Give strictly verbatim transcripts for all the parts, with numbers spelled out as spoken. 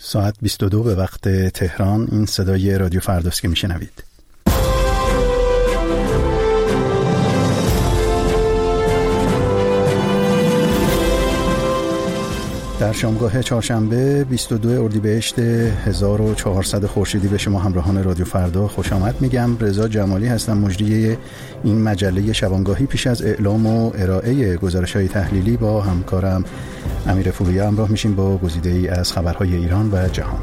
ساعت بیست و دو به وقت تهران. این صدای رادیو فرداست که میشنوید. در شامگاه چهارشنبه بیست و دو اردیبهشت هزار و چهارصد خورشیدی به شما همراهان رادیو فردا خوش آمد میگم. رضا جمالی هستم، مجری این مجله شبانگاهی. پیش از اعلام و ارائه گزارش‌های تحلیلی با همکارم امیر پوریا همراه میشیم با گزیده‌ای از خبرهای ایران و جهان.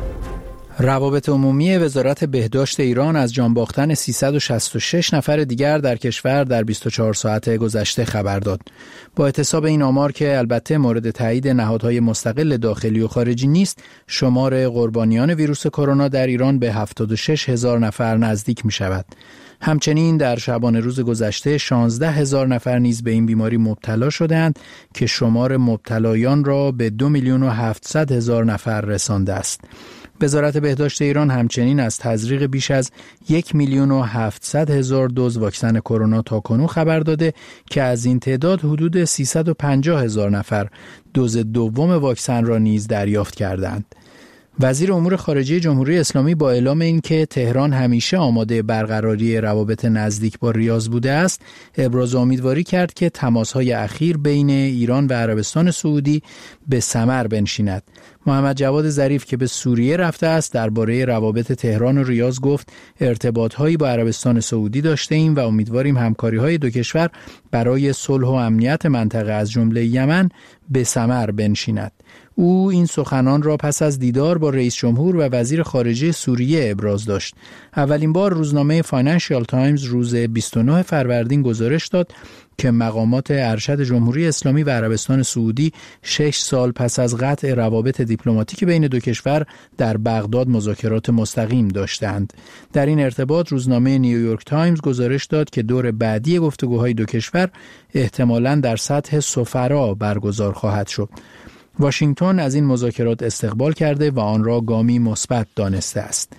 روابط عمومی وزارت بهداشت ایران از جان باختن سیصد و شصت و شش نفر دیگر در کشور در بیست و چهار ساعت گذشته خبر داد. با احتساب این آمار که البته مورد تایید نهادهای مستقل داخلی و خارجی نیست، شمار قربانیان ویروس کرونا در ایران به هفتاد و شش هزار نفر نزدیک می شود. همچنین در شبانه روز گذشته شانزده هزار نفر نیز به این بیماری مبتلا شدند که شمار مبتلایان را به دو میلیون و هفتصد هزار نفر رسانده است. وزارت بهداشت ایران همچنین از تزریق بیش از یک میلیون و هفتصد هزار دوز واکسن کرونا تاکنون خبر داده که از این تعداد حدود سیصد و پنجاه هزار نفر دوز دوم واکسن را نیز دریافت کردند. وزیر امور خارجه جمهوری اسلامی با اعلام اینکه تهران همیشه آماده برقراری روابط نزدیک با ریاض بوده است، ابراز امیدواری کرد که تماس‌های اخیر بین ایران و عربستان سعودی به ثمر بنشیند. محمد جواد ظریف که به سوریه رفته است درباره روابط تهران و ریاض گفت ارتباط‌هایی با عربستان سعودی داشته ایم و امیدواریم همکاری‌های دو کشور برای صلح و امنیت منطقه از جمله یمن به ثمر بنشیند. او این سخنان را پس از دیدار با رئیس جمهور و وزیر خارجه سوریه ابراز داشت. اولین بار روزنامه فاینانشیال تایمز روز بیست و نه فروردین گزارش داد که مقامات ارشد جمهوری اسلامی و عربستان سعودی شش سال پس از قطع روابط دیپلماتیک بین دو کشور در بغداد مذاکرات مستقیم داشتند. در این ارتباط روزنامه نیویورک تایمز گزارش داد که دور بعدی گفتگوهای دو کشور احتمالاً در سطح سفرا برگزار خواهد شد. واشنگتن از این مذاکرات استقبال کرده و آن را گامی مثبت دانسته است.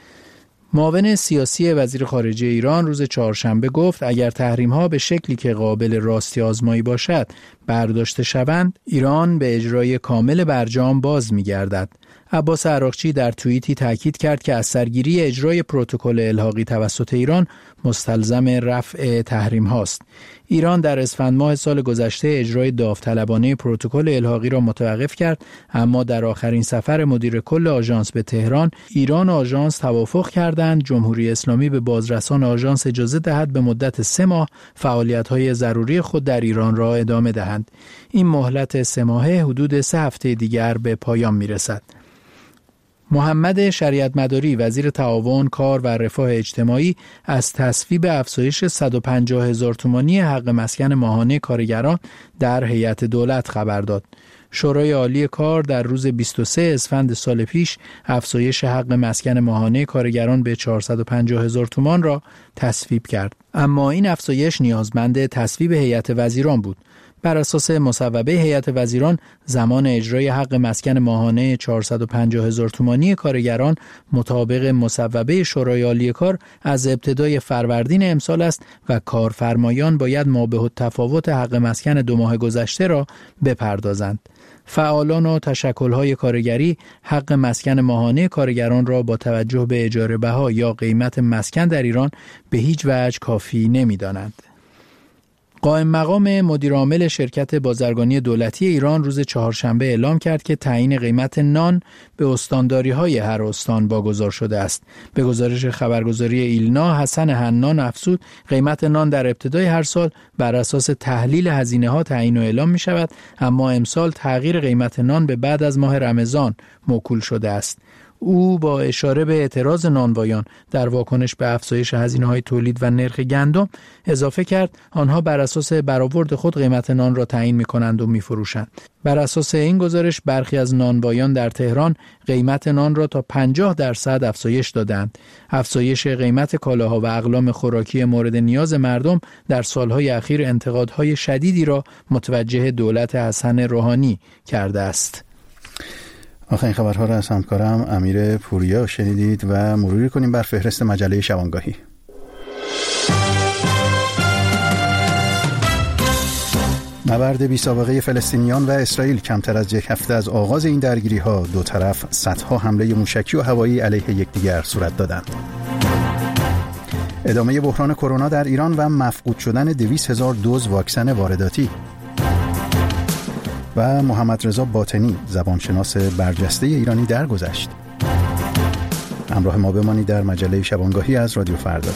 معاون سیاسی وزیر خارجه ایران روز چهارشنبه گفت اگر تحریم‌ها به شکلی که قابل راستی آزمایی باشد برداشته شوند، ایران به اجرای کامل برجام باز می‌گردد. عباس عراقچی در توییتی تاکید کرد که از سرگیری اجرای پروتکل الحاقی توسط ایران مستلزم رفع تحریم هاست. ایران در اسفند ماه سال گذشته اجرای داوطلبانه پروتکل الحاقی را متوقف کرد، اما در آخرین سفر مدیر کل آژانس به تهران، ایران و آژانس توافق کردند جمهوری اسلامی به بازرسان آژانس اجازه دهد به مدت سه ماه فعالیت‌های ضروری خود در ایران را ادامه دهند. این مهلت سه ماهه حدود سه هفته دیگر به پایان می‌رسد. محمد شریعت مداری وزیر تعاون، کار و رفاه اجتماعی از تصویب افزایش صد و پنجاه هزار تومانی حق مسکن ماهانه کارگران در هیئت دولت خبر داد. شورای عالی کار در روز بیست و سه اسفند سال پیش افزایش حق مسکن ماهانه کارگران به چهارصد و پنجاه هزار تومان را تصویب کرد. اما این افزایش نیازمند تصویب هیئت وزیران بود. بر اساس مصوبه هیئت وزیران زمان اجرای حق مسکن ماهانه چهارصد و پنجاه هزار تومانی کارگران مطابق مصوبه شورای عالی کار از ابتدای فروردین امسال است و کارفرمایان باید مابه التفاوت حق مسکن دو ماه گذشته را بپردازند. فعالان و تشکل‌های کارگری حق مسکن ماهانه کارگران را با توجه به اجاره بها یا قیمت مسکن در ایران به هیچ وجه کافی نمی‌دانند. قائم مقام مدیر عامل شرکت بازرگانی دولتی ایران روز چهارشنبه اعلام کرد که تعیین قیمت نان به استانداری‌های هر استان واگذار شده است. به گزارش خبرگزاری ایلنا، حسن حنان افزود قیمت نان در ابتدای هر سال بر اساس تحلیل هزینه‌ها تعیین و اعلام می‌شود، اما امسال تغییر قیمت نان به بعد از ماه رمضان موکول شده است. او با اشاره به اعتراض نانوایان در واکنش به افزایش هزینه‌های تولید و نرخ گندم اضافه کرد آنها بر اساس برآورد خود قیمت نان را تعیین می‌کنند و می‌فروشند. بر اساس این گزارش برخی از نانوایان در تهران قیمت نان را تا پنجاه درصد افزایش دادند. افزایش قیمت کالاها و اقلام خوراکی مورد نیاز مردم در سالهای اخیر انتقادهای شدیدی را متوجه دولت حسن روحانی کرده است. آخرین خبرها را از همکارم امیر پوریا شنیدید و مروری کنیم بر فهرست مجله نبرد بی سابقه فلسطینیان و اسرائیل کمتر از یک هفته از آغاز این درگیری‌ها دو طرف صدها حمله موشکی و هوایی علیه یکدیگر صورت دادند. ادامه بحران کرونا در ایران و مفقود شدن دویست هزار دوز واکسن وارداتی. و محمد رضا باطنی زبانشناس برجسته ایرانی درگذشت. همراه ما بمانید در مجله شبانگاهی از رادیو فردا.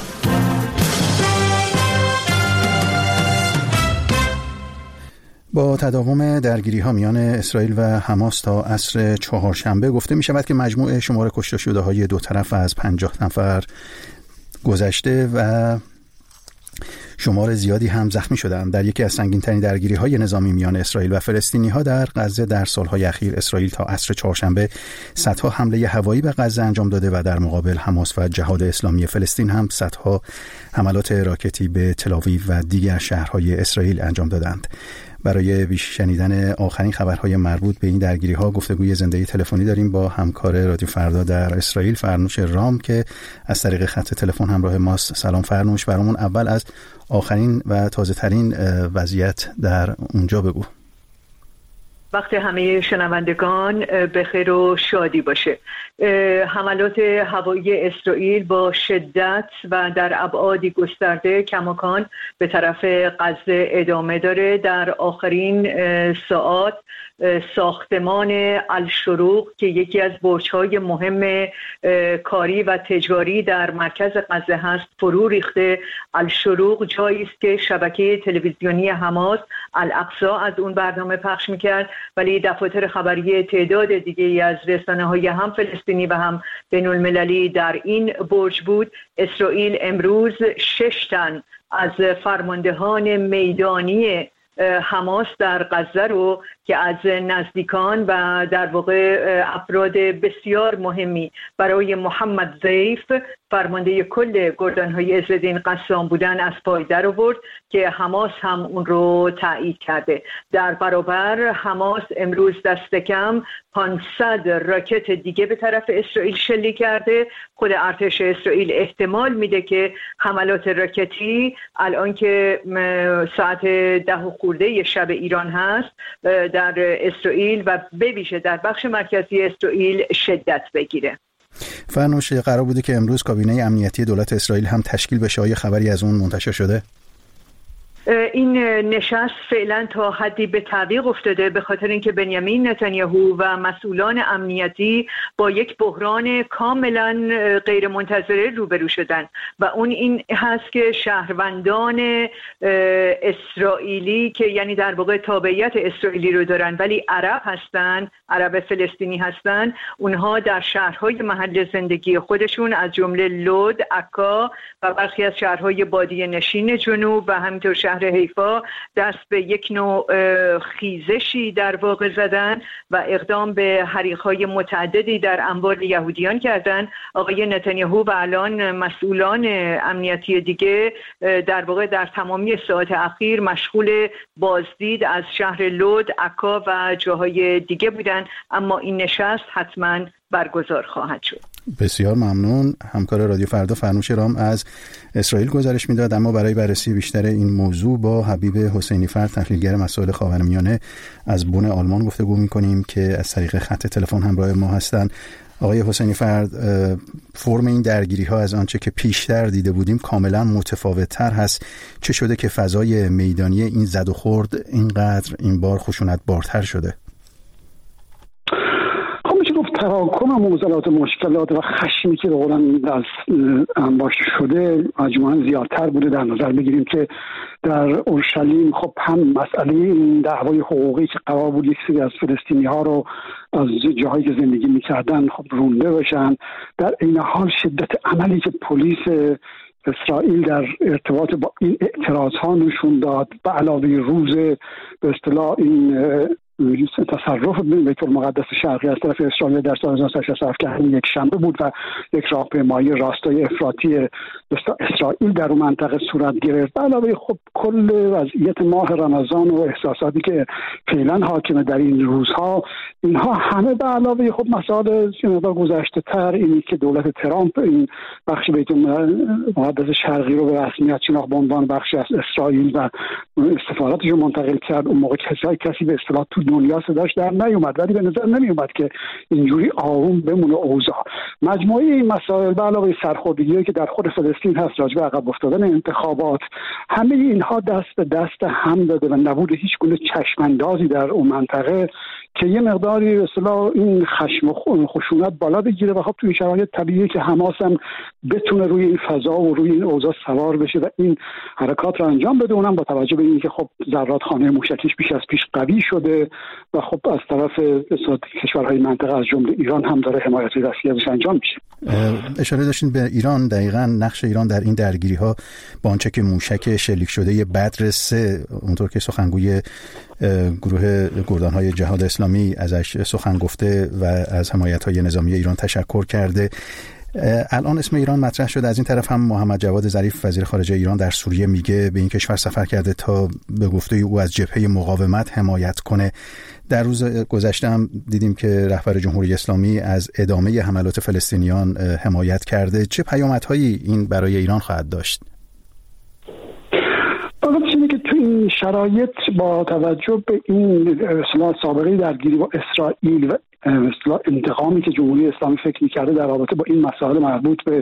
با تداوم درگیری‌ها میان اسرائیل و حماس تا عصر چهارشنبه گفته می شود که مجموع شمار کشته شده‌های دو طرف از پنجاه نفر گذشته و شمار زیادی هم زخمی شدند. در یکی از سنگین‌ترین درگیری‌های نظامی میان اسرائیل و فلسطینی‌ها در غزه در سال‌های اخیر اسرائیل تا عصر چهارشنبه صدها حمله هوایی به غزه انجام داده و در مقابل حماس و جهاد اسلامی فلسطین هم صدها حملات راکتی به تل‌آویو و دیگر شهرهای اسرائیل انجام دادند. برای بیش شنیدن آخرین خبرهای مربوط به این درگیری‌ها گفتگوی زنده تلفنی داریم با همکار رادیو فردا در اسرائیل فرنوش رام که از طریق خط تلفن همراه ماست. سلام فرنوش، برامون اول از آخرین و تازه ترین وضعیت در اونجا بگو. وقت همه شنوندگان به خیر و شادی باشه. حملات هوایی اسرائیل با شدت و در ابعادی گسترده کماکان به طرف غزه ادامه داره. در آخرین ساعات ساختمان الشروق که یکی از برج‌های مهم کاری و تجاری در مرکز غزه هست فرو ریخته. الشروق جایی است که شبکه تلویزیونی حماس الاقصا از اون برنامه پخش میکرد، ولی دفاتر خبری تعداد دیگه از رسانه‌های هم فلسطینی و هم بین المللی در این برج بود. اسرائیل امروز شش تن از فرماندهان میدانی حماس در غزه رو که از نزدیکان و در واقع افراد بسیار مهمی برای محمد ضیف فرمانده کل گردانهای عزالدین قسام بودن از پای در آورد که حماس هم اون رو تایید کرده. در برابر حماس امروز دست کم پانصد راکت دیگه به طرف اسرائیل شلیک کرده. خود ارتش اسرائیل احتمال میده که حملات راکتی الان که ساعت ده و خورده شب ایران هست در اسرائیل و به ویژه در بخش مرکزی اسرائیل شدت بگیره. فرنوش، قرار بوده که امروز کابینه امنیتی دولت اسرائیل هم تشکیل بشه، آیا خبری از اون منتشر شده؟ این نشست فعلا تا حدی به تعویق افتاده به خاطر اینکه بنیامین نتانیاهو و مسئولان امنیتی با یک بحران کاملا غیر منتظره روبرو شدن و اون این هست که شهروندان اسرائیلی که یعنی در واقع تابعیت اسرائیلی رو دارن ولی عرب هستن، عرب فلسطینی هستن، اونها در شهرهای محل زندگی خودشون از جمله لود، عکا و برخی از شهرهای بادیه نشین جنوب و همینطور شهر حیفا دست به یک نوع خیزشی در واقع زدن و اقدام به حریق‌های متعددی در انبار یهودیان کردن. آقای نتانیاهو و الان مسئولان امنیتی دیگه در واقع در تمامی ساعات اخیر مشغول بازدید از شهر لود، عکا و جاهای دیگه بودن، اما این نشست حتما برگزار خواهد شد. بسیار ممنون. همکار رادیو فردا فرنوش رام از اسرائیل گزارش میداد. اما برای بررسی بیشتر این موضوع با حبیب حسینی فرد تحلیلگر مسائل خاورمیانه از بن آلمان گفتگو میکنیم که از طریق خط تلفن همراه ما هستند. آقای حسینی فرد، فرم این درگیری ها از آنچه که پیشتر دیده بودیم کاملا متفاوت تر هست. چه شده که فضای میدانی این زد و خورد اینقدر این بار خشونت بارتر شده؟ تراکم معضلات، مشکلات و خشمی که به قولن از انباشته شده مجموعاً زیادتر بوده. در نظر بگیریم که در اورشلیم خب هم مسئله این دعوای حقوقی که قرار بود یک سری از فلسطینی ها رو از جاهایی که زندگی میکردن خب رونده بشن، در این حال شدت عملی که پلیس اسرائیل در ارتباط با این اعتراض ها نشون داد به علاوه روز به اصطلاح این تصرف بیت المقدس شرقی از طرف اسرائیل در سال هزار و نهصد و شصت و هفت که همین یک شنبه بود و یک راهپیمایی راستای افراطی اسرائیل در اون منطقه صورت گرفت. علاوه خب کل وضعیت ماه رمضان و احساساتی که فعلا حاکمه در این روزها، اینها همه به علاوه خب مسائل گذشته تر، اینی که دولت ترامپ این بخش بیت المقدس شرقی رو به رسمیت شناخت به عنوان بخشی از اسرائیل و سفارتش رو منتقل کرد. اون موقع کسی کسی به اصطلاح تو دنیا صداش در نیومد، ولی به نظر نمیومد که اینجوری آروم بمونه اوضاع. مجموعه این مسائل به علاوه سرخوردگی‌هایی که در خود فلسطین هست، راجع به عقب افتادن انتخابات، همه اینها دست به دست هم داده و نبود هیچ گونه چشم‌اندازی در اون منطقه که یه مقداری به اصطلاح این خشم و خشونت بالا بگیره و خب توی شرایط طبیعیه که حماس هم بتونه روی این فضا و روی این اوضاع سوار بشه و این حرکات رو انجام بده. اونم با توجه به اینکه خب ذراتخانه موشکیش بیش از پیش قوی شده و خب از طرف کشورهای منطقه از جمله ایران هم داره حمایت دستی ازش انجام میشه. اشاره داشتین به ایران، دقیقاً نقش ایران در این درگیری ها با آنچه که موشک شلیک شده بدر سه، اونطور که سخنگوی گروه گردانهای جهاد اسلامی ازش سخن گفته و از حمایت‌های نظامی ایران تشکر کرده، الان اسم ایران مطرح شده. از این طرف هم محمد جواد ظریف وزیر خارجه ایران در سوریه میگه به این کشور سفر کرده تا به گفته او از جبهه مقاومت حمایت کنه. در روز گذشته هم دیدیم که رهبر جمهوری اسلامی از ادامه حملات فلسطینیان حمایت کرده. چه پیامدهایی این برای ایران خواهد داشت؟ اینه که تو این شرایط با توجه به این اصطلاح سابقه درگیری با اسرائیل و اصطلاح انتقامی که جمهوری اسلامی فکر می‌کرده در رابطه با این مسائل مربوط به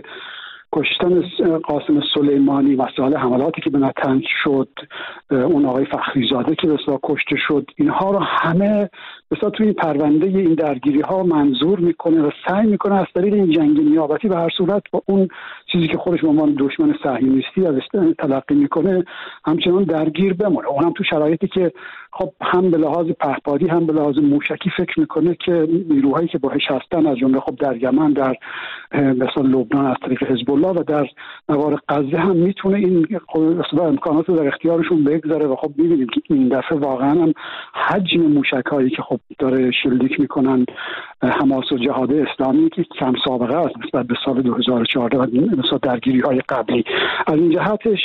کشتن قاسم سلیمانی، مسائل حملاتی که به نتنج شد، اون آقای فخریزاده که به اصطلاح کشته شد، اینها رو همه به اصطلاح توی پرونده این درگیری ها منظور میکنه و سعی میکنه از طریق این جنگ نیابتی به هر صورت با اون چیزی که خودش به عنوان دشمن صهیونیستی از تلقی میکنه همچنان درگیر بمونه. اونم تو شرایطی که خب هم به لحاظ پهپادی هم به لحاظ موشکی فکر میکنه که نیروهایی که باهاش هستن از جمله خب در یمن، در مثلا لبنان از طریق حزب الله و در نوار غزه هم میتونه این اصلا امکانات رو در اختیارشون بگذاره و خب میبینیم که این دفعه واقعا هم حجم موشکایی که خب داره شلیک میکنن حماس و جهاد اسلامی که کم سابقه است نسبت به سال دو هزار و چهارده و مثلا درگیری های قبلی. از این جهتش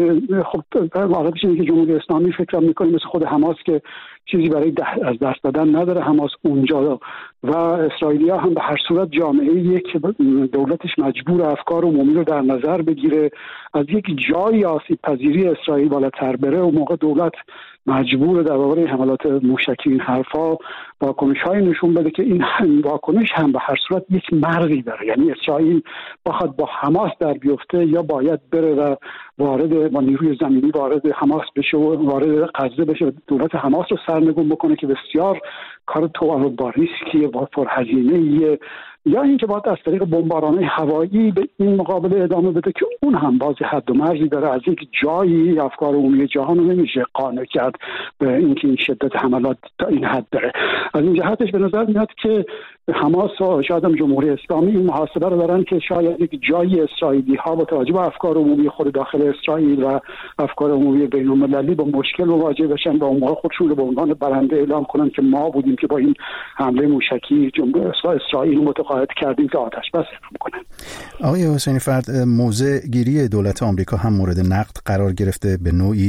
خب واقعیش اینه که جمهوری اسلامی فکر میکنه مثل خود حماس که چیزی برای از دست دادن نداره. حماس اونجا و اسرائیلیا هم به هر صورت جامعه که دولتش مجبور افکار عمومی رو در نظر بگیره، از یک جایی آسیب پذیری اسرائیل بالاتر بره و موقع دولت مجبور در واقع حملات موشکی این حرفا واکنش‌های نشون بده که این واکنش هم به هر صورت یک مرزی داره. یعنی اسرائیل بخواد با حماس در بیفته یا باید بره و وارد با نیروی زمینی وارد حماس بشه و وارد غزه بشه و دولت حماس رو سرنگون بکنه که بسیار کار تو با ریسکیه با پرهزینه‌ایه، یا اینکه باید از طریق بمباران‌های هوایی به این مقابله ادامه بده که اون هم باز حد و مرزی داره. از یک جایی افکار عمومی جهان رو نمیشه قانع کرد به اینکه این شدت حملات تا این حد داره. از این جهتش به نظر میاد که حماس و شاید هم جمهوری اسلامی این محاسبه رو دارن که شاید یک جایی اسرائیلی ها با توجه به افکار عمومی خود داخل اسرائیل و افکار عمومی بین المللی با مشکل مواجه بشن و اون موقع خودشون رو به عنوان برنده اعلام کنن که ما بودیم که با این حمله موشکی جمهوری اسرائیل متقاعد کردیم که آتش بس کنه. آقای حسینی فرد، موضع گیری دولت آمریکا هم مورد نقد قرار گرفته. به نوعی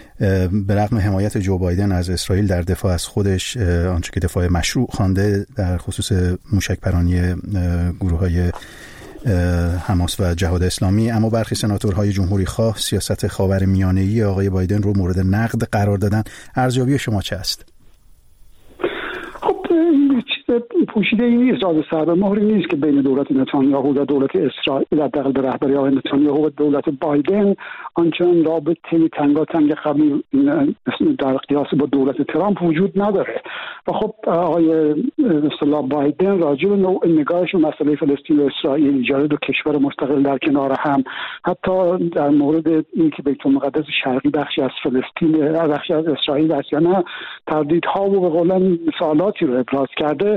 به رغم حمایت جو بایدن از اسرائیل در دفاع از خودش، آنچه که دفاع مشروع خوانده در خصوص موشک پرانی گروه‌های حماس و جهاد اسلامی، اما برخی سناتورهای جمهوری خواه سیاست خاورمیانه‌ای آقای بایدن رو مورد نقد قرار دادن. ارزیابی شما چه است؟ پوشیده این نیست، راز سر به مهری نیست که بین دولت نتانیاهو و دولت اسرائیل حداقل به رهبری آقای نتانیاهو و دولت بایدن آنچنان رابطه تنگاتنگ قوی در قیاس با دولت ترامپ وجود نداره. و خب آقای اصطلاح بایدن راجع به نوع نگاهش به مسئله فلسطین و اسرائیل، ایجاد دو کشور مستقل در کنار هم، حتی در مورد اینکه بیت المقدس شرقی بخشی از فلسطین بخشی از اسرائیل است یا نه، تردیدها و به قولن سوالاتی رو ابراز کرده.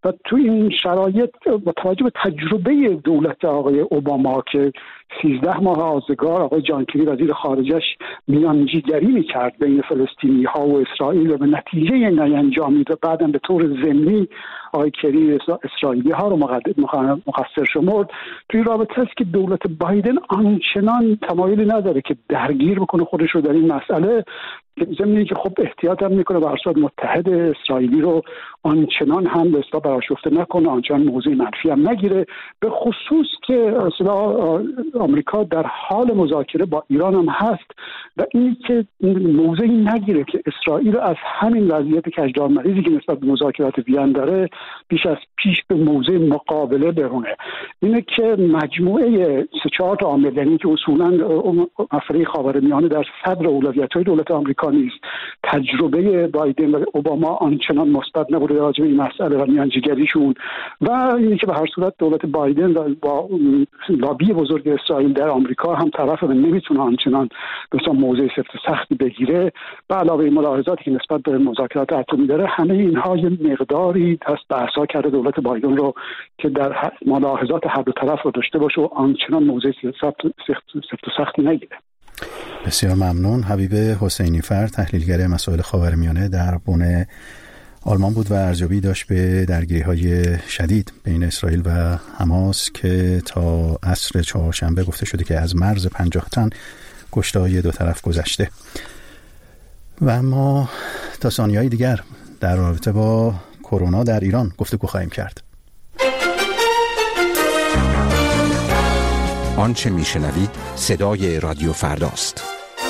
و تو این شرایط با توجه به تجربه دولت آقای اوباما که سیزده ماه آزگار آقای جان کری وزیر خارجش میانجیگری میکرد بین فلسطینی ها و اسرائیل و به نتیجه نینجامید و بعدم به طور ضمنی آقای کری اسرائیلی ها رو مقصر شمرد، توی رابطه است که دولت بایدن آنچنان تمایلی نداره که درگیر بکنه خودش رو در این مسئله، ضمن که خب احتیاط هم میکنه به صورت متحد اسرائیلی رو آنچنان هم به اصطلاح برآشفته نکنه، آنچنان موضع منفی هم نگیره، به خصوص که اصلا آمریکا در حال مذاکره با ایران هم هست و این که موضعی نگیره که اسرائیل از همین وضعیت کجدار مریضی که نسبت به مذاکرات وین داره بیش از پیش به موضع مقابله برونه. اینه که مجموعه سه چهار تا عامل، یعنی که اصولا مسئله خاورمیانه در صدر اولویت‌های دولت آمریکا نیست، تجربه بایدن و اوباما آنچنان مثبت نبوده راجع به این مسئله و میانجیگریشون، و اینه که به هر صورت دولت بایدن با لابی بزرگ اسرائیل در آمریکا هم طرف و نمیتونه آنچنان مثلا موضع سفت سختی بگیره. به علاوه ملاحظاتی که نسبت به مذاکرات اتمی داره، همه اینها یه مقداری دست به عصا کرده دولت بایدن رو که در ملاحظات هر دو طرف رو داشته باشه و آنچنان موضع سفت و سختی نگیره. بسیار ممنون. حبیب حسینی فر، تحلیلگر مسائل خاورمیانه در بن آلمان بود و ارزیابی داشت به درگیری‌های شدید بین اسرائیل و حماس که تا عصر چهارشنبه گفته شده که از مرز پنجاه تن کشته‌های دو طرف گذشته. و ما تا ثانیه‌های دیگر در رابطه با کرونا در ایران گفتگو خواهیم کرد. آنچه میشنوید صدای رادیو فرداست.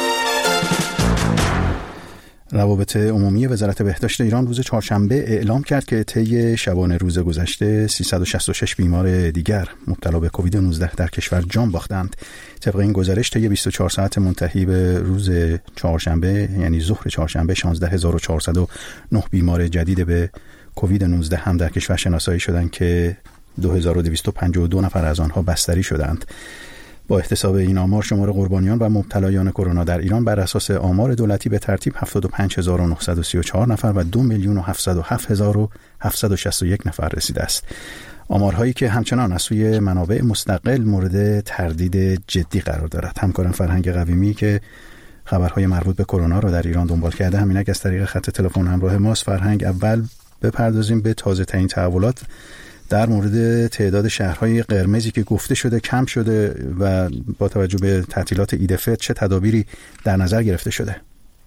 روابط عمومی وزارت بهداشت ایران روز چهارشنبه اعلام کرد که طی شبانه روز گذشته سیصد و شصت و شش بیمار دیگر مبتلا به کووید نوزده در کشور جان باختند. طبق این گزارش طی بیست و چهار ساعت منتهی به روز چهارشنبه، یعنی ظهر چهارشنبه، شانزده هزار و چهارصد و نه بیمار جدید به کووید نوزده هم در کشور شناسایی شدند که دو هزار و دویست و پنجاه و دو نفر از آنها بستری شدند. با احتساب این آمار شمار قربانیان و مبتلایان کرونا در ایران بر اساس آمار دولتی به ترتیب هفتاد و پنج هزار و نهصد و سی و چهار نفر و دو میلیون و هفتصد و هفت هزار و هفتصد و شصت و یک نفر رسیده است. آمارهایی که همچنان از سوی منابع مستقل مورد تردید جدی قرار دارد. همکارم فرهنگ قویمی که خبرهای مربوط به کرونا را در ایران دنبال کرده همینک از طریق خط تلفن همراه ماست. فرهنگ، اول بپردازیم به تازه ترین تحولات در مورد تعداد شهرهای قرمزی که گفته شده کم شده و با توجه به تعطیلات عید فطر چه تدابیری در نظر گرفته شده؟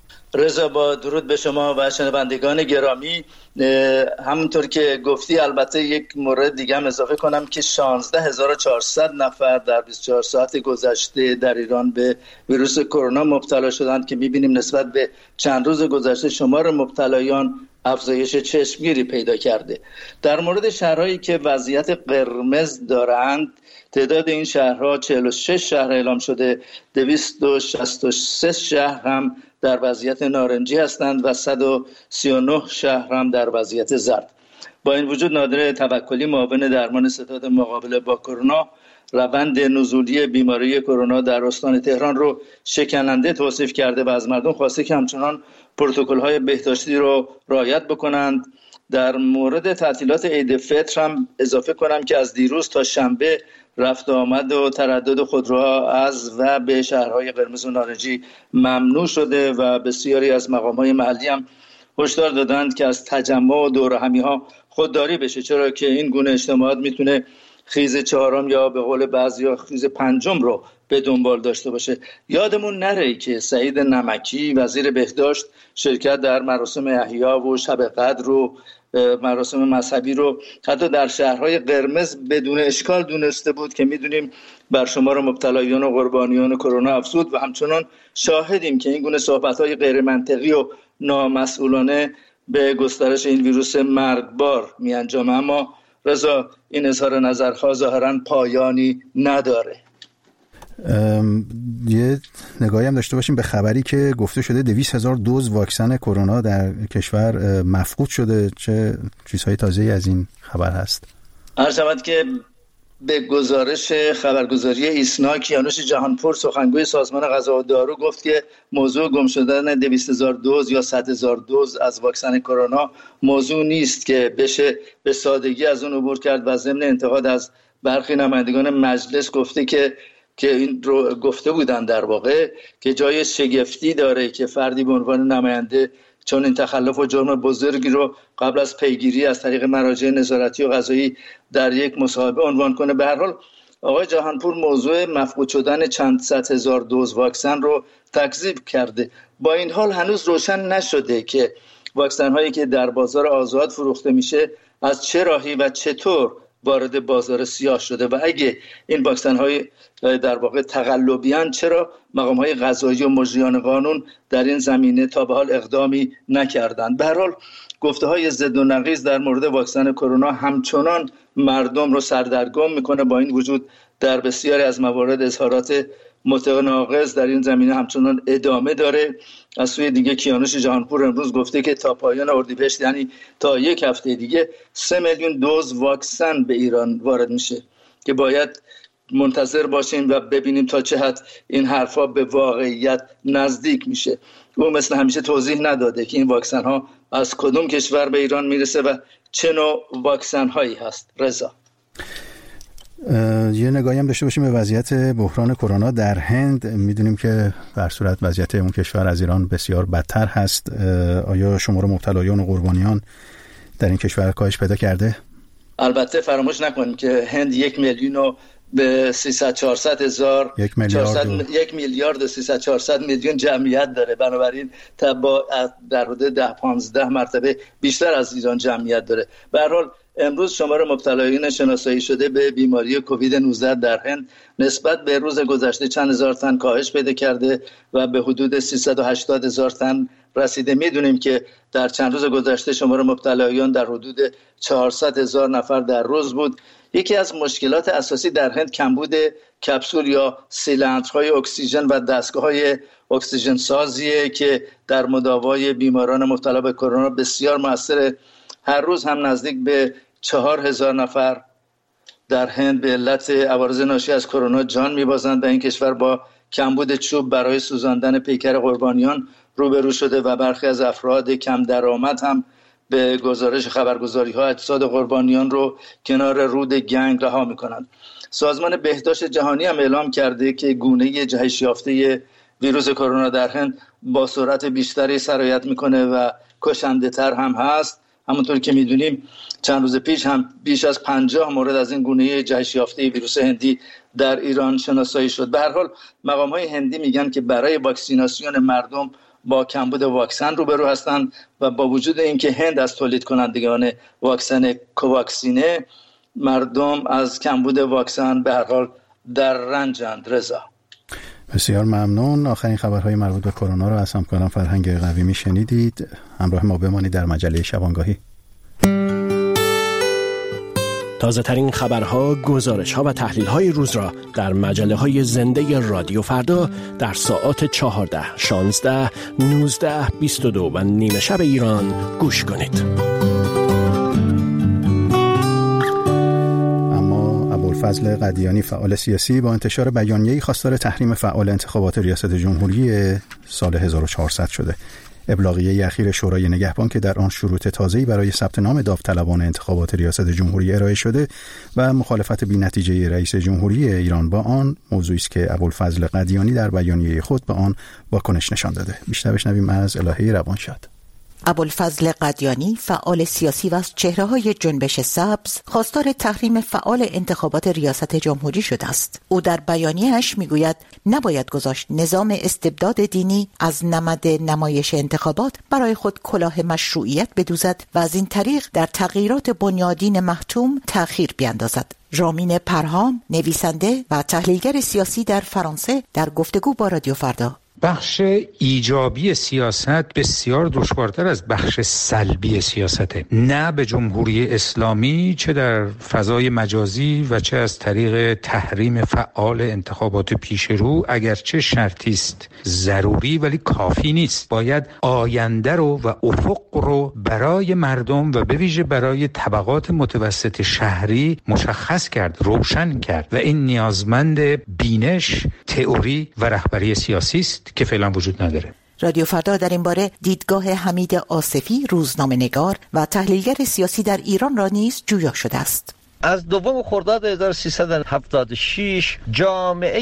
رضا، با درود به شما و شنوندگان گرامی، همونطور که گفتی البته یک مورد دیگه هم اضافه کنم که شانزده هزار و چهارصد نفر در بیست و چهار ساعت گذشته در ایران به ویروس کرونا مبتلا شدند که می‌بینیم نسبت به چند روز گذشته شمار مبتلایان افزایش چشمگیری پیدا کرده. در مورد شهرهایی که وضعیت قرمز دارند، تعداد این شهرها چهل و شش شهر اعلام شده، دویست و شصت و سه شهر هم در وضعیت نارنجی هستند و صد و سی و نه شهر هم در وضعیت زرد. با این وجود نادره توکلی، معاون درمان ستاد مقابله با کرونا، روند نزولی بیماری کرونا در استان تهران رو شکننده توصیف کرده و از مردم خواسته که همچنان پروتکل‌های بهداشتی رو رعایت بکنند. در مورد تعطیلات عید فطر هم اضافه کنم که از دیروز تا شنبه رفت و آمد و تردد خودروها از و به شهرهای قرمز و نارنجی ممنوع شده و بسیاری از مقام‌های محلی هم هشدار دادند که از تجمع و دورهمی‌ها خودداری بشه، چرا که این گونه اجتماعات میتونه خیز چهارم یا به قول بعضیا خیز پنجم رو به دنبال داشته باشه. یادمون نره که سعید نمکی وزیر بهداشت شرکت در مراسم احیا و شب قدر و مراسم مذهبی رو حتی در شهرهای قرمز بدون اشکال دونسته بود که میدونیم بر شمار مبتلایان و قربانیان کرونا افزود و همچنان شاهدیم که این گونه صحبت‌های غیر منطقی و نامسئولانه به گسترش این ویروس مرگبار می انجامه. اما رضا، این اظهار نظرها ظاهراً پایانی نداره. یه نگاهی هم داشته باشیم به خبری که گفته شده دویست هزار دوز واکسن کرونا در کشور مفقود شده. چه چیزهای تازه‌ای از این خبر هست؟ هر شود که به گزارش خبرگزاری ایسنا کیانوش جهانپور سخنگوی سازمان غذا و دارو گفت که موضوع گم شدن دویست هزار دوز یا صد هزار دوز از واکسن کرونا موضوع نیست که بشه به سادگی از اون عبور کرد و ضمن انتقاد از برخی نمایندگان مجلس گفته که که این رو گفته بودن در واقع که جای شگفتی داره که فردی به عنوان نماینده چون این تخلف و جرم بزرگی رو قبل از پیگیری از طریق مراجع نظارتی و قضایی در یک مصاحبه عنوان کنه. به هر حال آقای جهانپور موضوع مفقود شدن چند صد هزار دوز واکسن رو تکذیب کرده. با این حال هنوز روشن نشده که واکسن هایی که در بازار آزاد فروخته میشه از چه راهی و چطور وارد بازار سیاه شده و اگه این واکسن های در واقع تقلبیان چرا مقام های قضایی و مجریان قانون در این زمینه تا به حال اقدامی نکردند. به هر حال گفته های ضد و نقیض در مورد واکسن کرونا همچنان مردم رو سردرگم میکنه. با این وجود در بسیاری از موارد اظهارات متناقض در این زمینه همچنان ادامه داره. از سوی دیگه کیانوش جهانپور امروز گفته که تا پایان اردیبهشت یعنی تا یک هفته دیگه سه میلیون دوز واکسن به ایران وارد میشه که باید منتظر باشیم و ببینیم تا چه حد این حرفا به واقعیت نزدیک میشه. او مثل همیشه توضیح نداده که این واکسن ها از کدوم کشور به ایران میرسه و چه نوع واکسن هایی هست. رضا یه نگاهی هم داشته باشیم به وضعیت بحران کرونا در هند. میدونیم که در صورت وضعیت اون کشور از ایران بسیار بدتر هست. آیا شمار مبتلایان و قربانیان در این کشور کاهش پیدا کرده؟ البته فراموش نکنیم که هند یک میلیون و به سیصد چهارصد هزار یک میلیارد یک میلیارد و سیصد چهارصد میلیون جمعیت داره. بنابراین با در حدود ده پانزده مرتبه بیشتر از ایران جمعیت داره. به هر حال امروز شمار مبتلایان شناسایی شده به بیماری کووید نوزده در هند نسبت به روز گذشته چند هزار تن کاهش پیدا کرده و به حدود سیصد و هشتاد هزار تن رسیده. میدونیم که در چند روز گذشته شمار مبتلایان در حدود چهارصد هزار نفر در روز بود. یکی از مشکلات اساسی در هند کمبود کپسول یا سیلندرهای اکسیژن و دستگاه‌های اکسیژن سازیه که در مداوای بیماران مبتلا به کرونا بسیار موثره. هر روز هم نزدیک به چهار هزار نفر در هند به علت عوارض ناشی از کرونا جان می‌بازند و این کشور با کمبود چوب برای سوزاندن پیکر قربانیان روبرو شده و برخی از افراد کم درآمد هم به گزارش خبرگزاری‌ها اجساد قربانیان رو کنار رود گنگ رها می‌کنند. سازمان بهداشت جهانی هم اعلام کرده که گونه جهش یافته ویروس کرونا در هند با سرعت بیشتری سرایت می‌کنه و کشنده‌تر هم هست. همونطور که می‌دونیم چند روز پیش هم بیش از پنجاه مورد از این گونه جهش یافته ویروس هندی در ایران شناسایی شد. به هر حال مقام‌های هندی میگن که برای واکسیناسیون مردم با کمبود واکسن روبرو هستند و با وجود اینکه هند از تولید کنندگان واکسن کوواکسینه، مردم از کمبود واکسن به هر حال در رنجند. رضا بسیار ممنون. آخرین خبرهای مربوط به کرونا رو از همکارم فرهنگ قویمی شنیدید. همراه ما بمانید در مجله شبانگاهی. تازه ترین خبرها، گزارش‌ها و تحلیل‌های روز را در مجله‌های زنده رادیو فردا در ساعات چهارده، شانزده، نوزده، بیست و دو و نیمه شب ایران گوش کنید. اما ابوالفضل قدیانی فعال سیاسی با انتشار بیانیه‌ای خواستار تحریم فعال انتخابات ریاست جمهوری سال هزار و چهارصد شده. ابلاغیه اخیر شورای نگهبان که در آن شروط تازه‌ای برای ثبت نام داوطلبان انتخابات ریاست جمهوری ارائه شده و مخالفت بی‌نتیجه رئیس جمهوری ایران با آن موضوعی است که ابوالفضل قدیانی در بیانیه خود به آن واکنش نشان داده. بیشتر بشنویم از الهه روانشاد. ابوالفضل قدیانی فعال سیاسی و از چهره‌های جنبش سبز خواستار تحریم فعال انتخابات ریاست جمهوری شده است. او در بیانیه‌اش میگوید نباید گذاشت نظام استبداد دینی از نمد نمایش انتخابات برای خود کلاه مشروعیت بدوزد و از این طریق در تغییرات بنیادین محتوم تأخیر بیندازد. رامین پرهام، نویسنده و تحلیلگر سیاسی در فرانسه، در گفتگو با رادیو فردا بخش ایجابی سیاست بسیار دشوارتر از بخش سلبی سیاسته، نه به جمهوری اسلامی چه در فضای مجازی و چه از طریق تحریم فعال انتخابات پیشرو، اگرچه شرطی است ضروری ولی کافی نیست. باید آینده رو و افق رو برای مردم و به ویژه برای طبقات متوسط شهری مشخص کرد، روشن کرد و این نیازمند بینش، تئوری و رهبری سیاسی است که فعلا وجود نداره. رادیو فردا در این باره دیدگاه حمید آصفی، روزنامه‌نگار و تحلیلگر سیاسی در ایران را نیز جویا شده است. از دوم خرداد هزار و سیصد و هفتاد و شش جامعه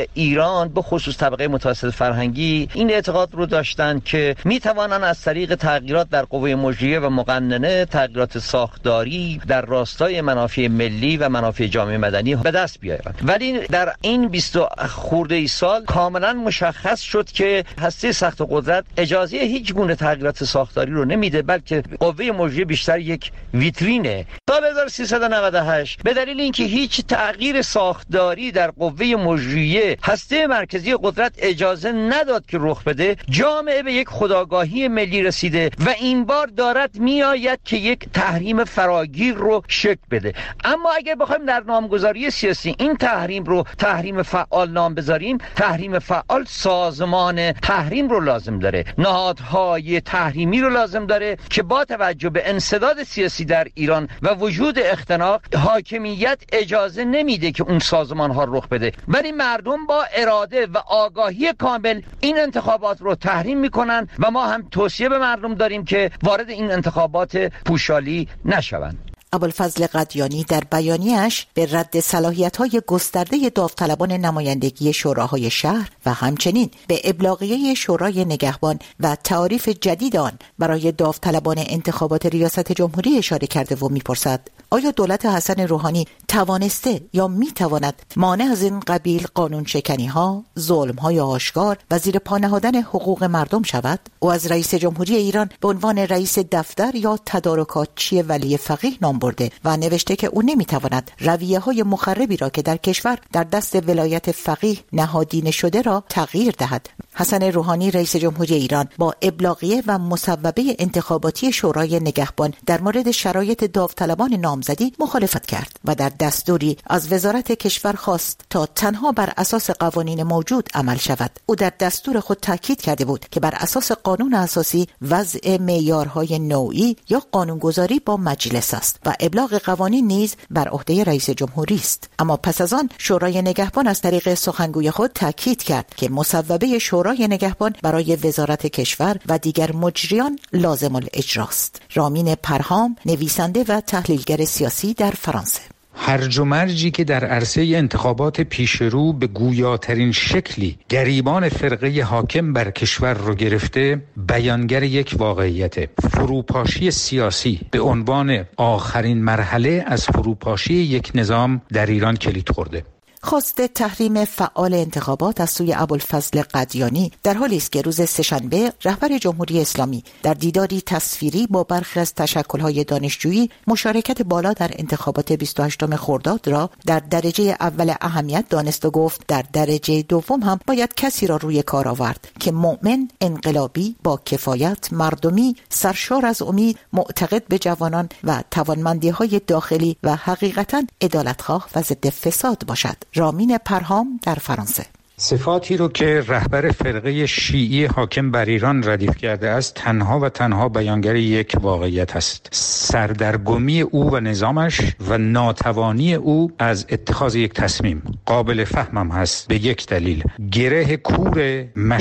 ایران به خصوص طبقه متوسط فرهنگی این اعتقاد رو داشتند که می توانند از طریق تغییرات در قوه مجریه و مقننه، تغییرات ساختاری در راستای منافع ملی و منافع جامعه مدنی به دست بیارند. ولی در این بیست خورده ای سال کاملا مشخص شد که هسته سخت قدرت اجازه هیچ گونه تغییرات ساختاری رو نمیده، بلکه قوه مجریه بیشتر یک ویترینه. سال هزار و سیصد و نود و هشت به دلیل اینکه هیچ تغییر ساختاری در قوه مجریه هسته مرکزی قدرت اجازه نداد که رخ بده، جامعه به یک خودآگاهی ملی رسیده و این بار دارد میآید که یک تحریم فراگیر رو شکل بده. اما اگر بخوایم در نامگذاری سیاسی این تحریم رو تحریم فعال نام بذاریم، تحریم فعال سازمان تحریم رو لازم داره، نهادهای تحریمی رو لازم داره که با توجه به انسداد سیاسی در ایران و وجود اختناق، حاکمیت اجازه نمیده که اون سازمان ها رخ بده، ولی مردم با اراده و آگاهی کامل این انتخابات رو تحریم میکنن و ما هم توصیه به مردم داریم که وارد این انتخابات پوشالی نشوند. ابوالفضل قدیانی در بیانیه‌اش به رد صلاحیت‌های گسترده داوطلبان نمایندگی شوراهای شهر و همچنین به ابلاغیه شورای نگهبان و تعاریف جدید آن برای داوطلبان انتخابات ریاست جمهوری اشاره کرده و می‌پرسد آیا دولت حسن روحانی توانسته یا می‌تواند مانع از این قبیل قانون شکنی‌ها، ظلم‌های آشکار و زیر پا نهادن حقوق مردم شود؟ او از رئیس جمهوری ایران به عنوان رئیس دفتر یا تدارکاتچی ولی فقیه نام برده و نوشته که او نمی‌تواند رویه‌های مخربی را که در کشور در دست ولایت فقیه نهادینه شده را تغییر دهد. حسن روحانی رئیس جمهوری ایران با ابلاغیه و مصوبه انتخاباتی شورای نگهبان در مورد شرایط داوطلبان نامزدی مخالفت کرد و در دستوری از وزارت کشور خواست تا تنها بر اساس قوانین موجود عمل شود. او در دستور خود تاکید کرده بود که بر اساس قانون اساسی وضع معیارهای نوعی یا قانونگذاری با مجلس است و ابلاغ قوانین نیز بر عهده رئیس جمهوری است. اما پس از آن شورای نگهبان از طریق سخنگوی خود تاکید کرد که مصوبه شورای نگهبان برای وزارت کشور و دیگر مجریان لازم الاجراست. رامین پرهام، نویسنده و تحلیلگر سیاسی در فرانسه: هرج و مرجی که در عرصه انتخابات پیشرو به گویاترین شکلی گریبان فرقه حاکم بر کشور رو گرفته، بیانگر یک واقعیت: فروپاشی سیاسی به عنوان آخرین مرحله از فروپاشی یک نظام در ایران کلید خورده. خواست تحریم فعال انتخابات از سوی ابوالفضل قدیانی در حالی است که روز سه‌شنبه رهبر جمهوری اسلامی در دیداری تصویری با برخی از تشکل‌های دانشجویی مشارکت بالا در انتخابات بیست و هشتم خرداد را در درجه اول اهمیت دانست و گفت در درجه دوم هم باید کسی را روی کار آورد که مؤمن، انقلابی، با کفایت، مردمی، سرشار از امید، معتقد به جوانان و توانمندی‌های داخلی و حقیقتاً عدالتخواه و ضد فساد باشد. رامین پرهام در فرانسه: صفاتی رو که رهبر فرقه شیعی حاکم بر ایران ردیف کرده است تنها و تنها بیانگر یک واقعیت است: سردرگمی او و نظامش و ناتوانی او از اتخاذ یک تصمیم. قابل فهمم هست به یک دلیل: گره کور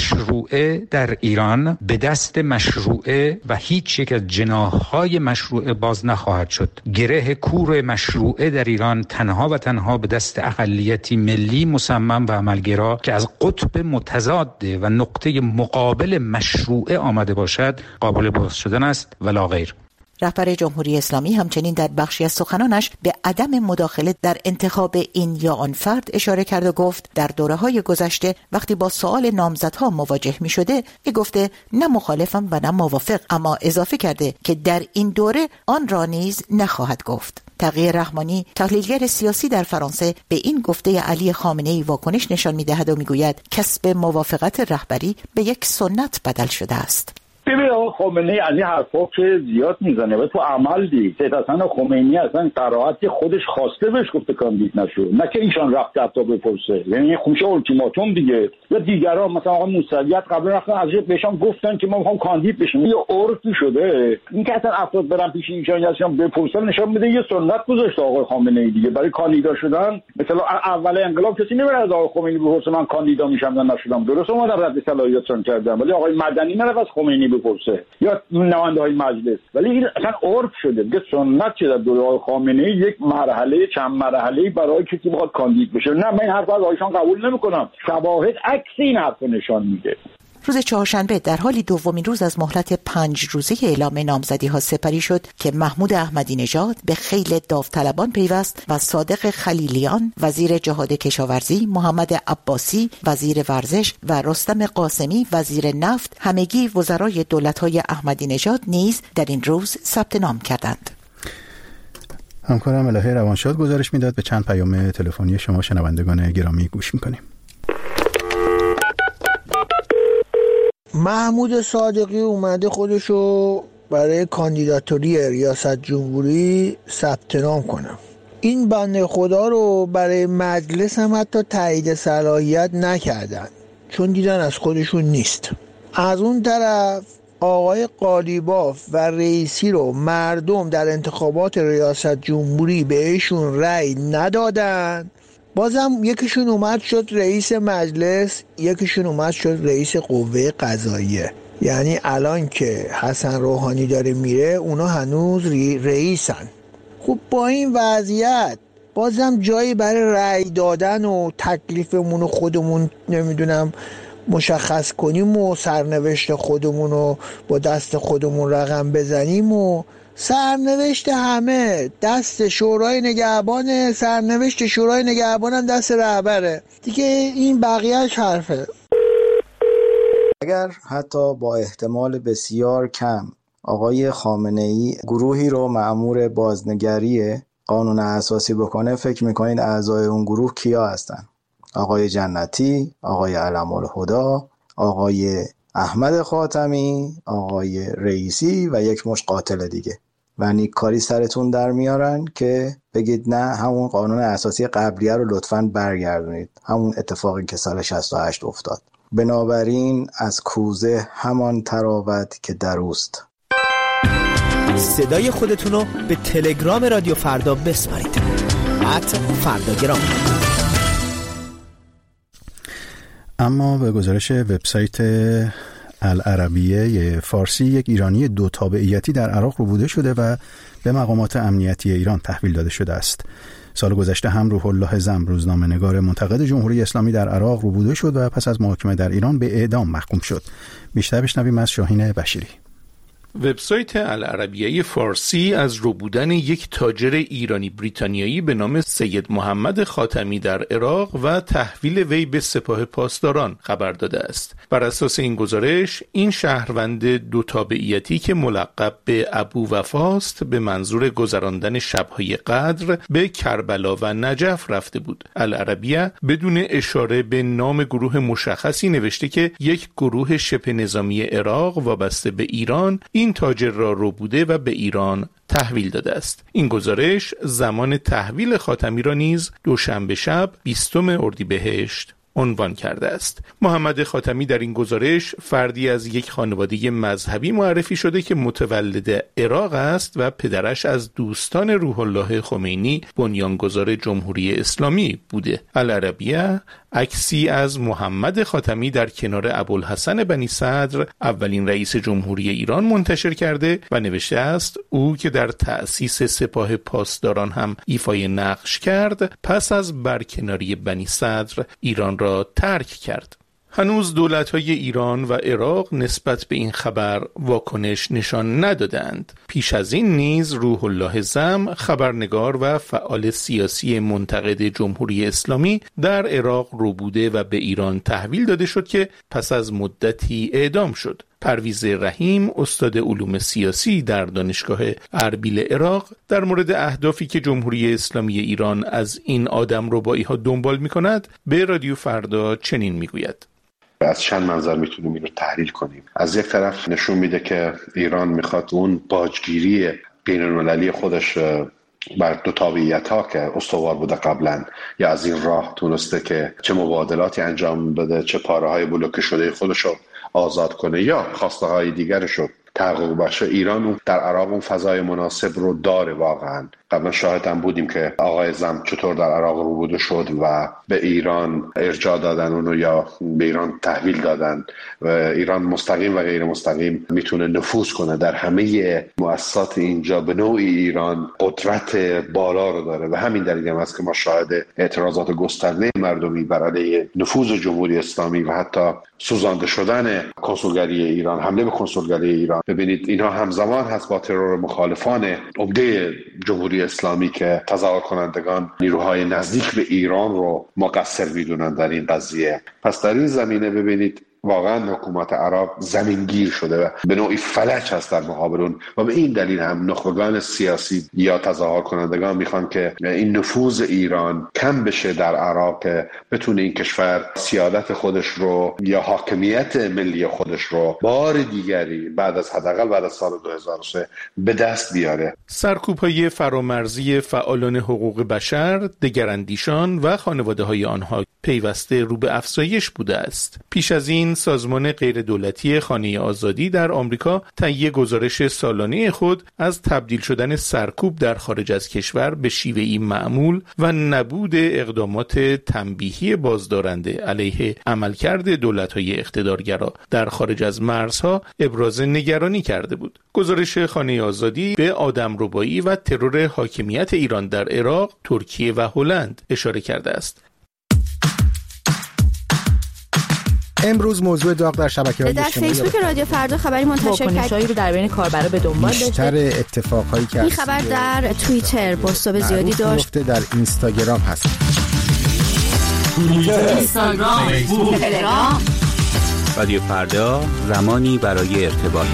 مشروعه در ایران به دست مشروعه و هیچ یک از جناح‌های مشروعه باز نخواهد شد. گره کور مشروعه در ایران تنها و تنها به دست اقلیتی ملی مصمم و عملگرا که از قطب متضاد و نقطه مقابل مشروعه آمده باشد قابل باز شدن است و لا غیر. رهبر جمهوری اسلامی همچنین در بخشی از سخنانش به عدم مداخله در انتخاب این یا آن فرد اشاره کرد و گفت در دوره‌های گذشته وقتی با سؤال نامزدها مواجه می‌شده گفته نه مخالفم و نه موافق، اما اضافه کرده که در این دوره آن را نیز نخواهد گفت. تقی رحمانی تحلیلگر سیاسی در فرانسه به این گفته علی خامنه‌ای واکنش نشان می‌دهد و می‌گوید کسب موافقت رهبری به یک سنت بدل شده است. ببین آقا خمینی از این حرفا که زیاد میزنه و تو عمل دید. سید حسن خمینی اصلا قرائت خودش خواسته بهش گفته کاندید نشو، نه که ایشان رفته حتی بپرسه. یعنی خوش اولتیماتوم دیگه. یا دیگران مثلا آقا موسویت قبل رفتن از بهشون گفتن که ما میخوام کاندید بشیم. یه عرفی شده. این که اصلا افراد برن پیش ایشان یاسین بپرسن نشون میده یه سنت گذاشته آقا خامنه‌ای دیگه برای کاندیدا شدن. مثلا اول انقلاب کسی نمیره از آقا خمینی بپرسه من کاندیدا میشم یا نشدم. درست اومدن رد صلاحیتشون کردن، ولی آقای مدنی نره از خمینی بپرسه یا نماینده های مجلس. ولی این اصلا عرف شده دیگه، سنت شده در دوره خامنه‌ای یک مرحله چند مرحله‌ای برای کسی بخواد کاندید بشه. نه من این حرف از آیشان قبول نمی‌کنم. شواهد عکس این حرف نشان میده. روز چهارشنبه در حالی دومین روز از مهلت پنج روزه اعلام نامزدی ها سپری شد که محمود احمدی نژاد به خیل داوطلبان پیوست و صادق خلیلیان وزیر جهاد کشاورزی، محمد عباسی وزیر ورزش و رستم قاسمی وزیر نفت همگی وزرای دولت‌های احمدی نژاد نیز در این روز ثبت نام کردند. همکارم الهه روانشاد گزارش میداد. به چند پیام تلفنی شما شنوندگان گرامی گوش میکنیم. محمود صادقی اومده خودشو برای کاندیداتوری ریاست جمهوری ثبت نام کنه. این بنده خدا رو برای مجلس هم حتی تایید صلاحیت نکردن چون دیدن از خودشون نیست. از اون طرف آقای قالیباف و رئیسی رو مردم در انتخابات ریاست جمهوری بهشون رأی ندادن. بازم یکیشون اومد شد رئیس مجلس، یکیشون اومد شد رئیس قوه قضاییه. یعنی الان که حسن روحانی داره میره اونا هنوز رئیسن. خب با این وضعیت بازم جایی برای رأی دادن و تکلیفمون و خودمون نمیدونم مشخص کنیم و سرنوشت خودمون رو با دست خودمون رقم بزنیم و سرنوشت همه دست شورای نگهبان، سرنوشت شورای نگهبان هم دست رهبره دیگه. این بقیه‌اش حرفه. اگر حتی با احتمال بسیار کم آقای خامنه‌ای گروهی رو مأمور بازنگری قانون اساسی بکنه، فکر میکنید اعضای اون گروه کیا هستن؟ آقای جنتی، آقای علم‌الهدی، آقای احمد خاتمی، آقای رئیسی و یک مش قاتل دیگه. و نیکاری سرتون در میارن که بگید نه همون قانون اساسی قبلیه رو لطفاً برگردونید، همون اتفاقی که سال شصت و هشت افتاد. بنابراین از کوزه همان تراوت که در اوست. صدای خودتون رو به تلگرام رادیو فردا بسپارید. ات فرداگرام. اما به گزارش وبسایت العربیه فارسی، یک ایرانی دو تابعیتی در عراق ربوده شده و به مقامات امنیتی ایران تحویل داده شده است. سال گذشته هم روح الله زم، روزنامه‌نگار منتقد جمهوری اسلامی در عراق ربوده شد و پس از محاکمه در ایران به اعدام محکوم شد. بیشتر بشنویم از شاهین بشیری. وبسایت العربیه فارسی از ربودن یک تاجر ایرانی بریتانیایی به نام سید محمد خاتمی در عراق و تحویل وی به سپاه پاسداران خبر داده است. بر اساس این گزارش، این شهروند دو تابعیتی که ملقب به ابو وفاست به منظور گذراندن شب‌های قدر به کربلا و نجف رفته بود. العربیه بدون اشاره به نام گروه مشخصی نوشته که یک گروه شبه نظامی عراق وابسته به ایران این تاجر را ربوده و به ایران تحویل داده است. این گزارش زمان تحویل خاتمی را نیز دوشنبه شب بیستم اردیبهشت عنوان کرده است. محمد خاتمی در این گزارش فردی از یک خانواده مذهبی معرفی شده که متولد عراق است و پدرش از دوستان روح الله خمینی بنیانگذار جمهوری اسلامی بوده. العربیه عکسی از محمد خاتمی در کنار ابوالحسن بنی صدر، اولین رئیس جمهوری ایران، منتشر کرده و نوشته است او که در تأسیس سپاه پاسداران هم ایفای نقش کرد، پس از برکناری بنی صدر ایران را ترک کرد. هنوز دولت‌های ایران و عراق نسبت به این خبر واکنش نشان ندادند. پیش از این نیز روح الله زم، خبرنگار و فعال سیاسی منتقد جمهوری اسلامی، در عراق ربوده و به ایران تحویل داده شد که پس از مدتی اعدام شد. پرویز رحیم، استاد علوم سیاسی در دانشگاه اربیل عراق، در مورد اهدافی که جمهوری اسلامی ایران از این آدمربایی‌ها دنبال می‌کند به رادیو فردا چنین می‌گوید: از چند منظر میتونیم این رو تحلیل کنیم. از یک طرف نشون میده که ایران میخواد اون باجگیری بین‌المللی خودش بر دو تابعیت ها که استوار بوده قبلا، یا از این راه تونسته که چه مبادلاتی انجام بده، چه پاره های بلوکه شده خودش رو آزاد کنه یا خواسته های دیگرش رو تحقق بخشه. ایران در عراق اون فضای مناسب رو داره. واقعا قبلا شاهد هم بودیم که آقای زم چطور در عراق ربوده شد و به ایران ارجاع دادن اونو یا به ایران تحویل دادن و ایران مستقیم و غیر مستقیم میتونه نفوذ کنه در همه مؤسسات اینجا. به نوعی ایران قدرت بالا رو داره و همین دلیل هم است که ما شاهد اعتراضات گسترده مردمی بر علیه نفوذ جمهوری اسلامی و حتی سوزانده شدن کنسولگری ایران، حمله به کنسولگری ایران. ببینید اینها همزمان هست با ترور مخالفان عمده جمهوری اسلامی که تظاهر کنندگان نیروهای نزدیک به ایران رو مقصر میدونن در این قضیه. پس در این زمینه ببینید واقعا حکومت عراق زمینگیر شده و به نوعی فلج هست در مقابل اون و به این دلیل هم نخبگان سیاسی یا تظاهر کنندگان میخوان که این نفوذ ایران کم بشه در عراق، که بتونه این کشور سیادت خودش رو یا حاکمیت ملی خودش رو بار دیگری بعد از حداقل بعد از سال دو هزار و سه به دست بیاره. سرکوب‌های فرامرزی فعالان حقوق بشر، دگراندیشان و خانواده‌های آنها پیوسته رو به افزایش بوده است. پیش از این سازمان غیردولتی خانه آزادی در آمریکا طی گزارش سالانه خود از تبدیل شدن سرکوب در خارج از کشور به شیوه‌ای معمول و نبود اقدامات تنبیهی بازدارنده علیه عملکرد دولت‌های اقتدارگرا در خارج از مرزها ابراز نگرانی کرده بود. گزارش خانه آزادی به آدمربایی و ترور حاکمیت ایران در عراق، ترکیه و هلند اشاره کرده است. امروز موضوع داغ در شبکه‌های در فیسبوک رادیو فردا خبری منتشر کرد رو درباره کاربرا به دنبال داشته. بیشتر اتفاقایی که این خبر در توییتر بازتاب زیادی داشت. در اینستاگرام هست. اینستاگرام، فیسبوک، تلگرام. رادیو فردا، زمانی برای ارتباط.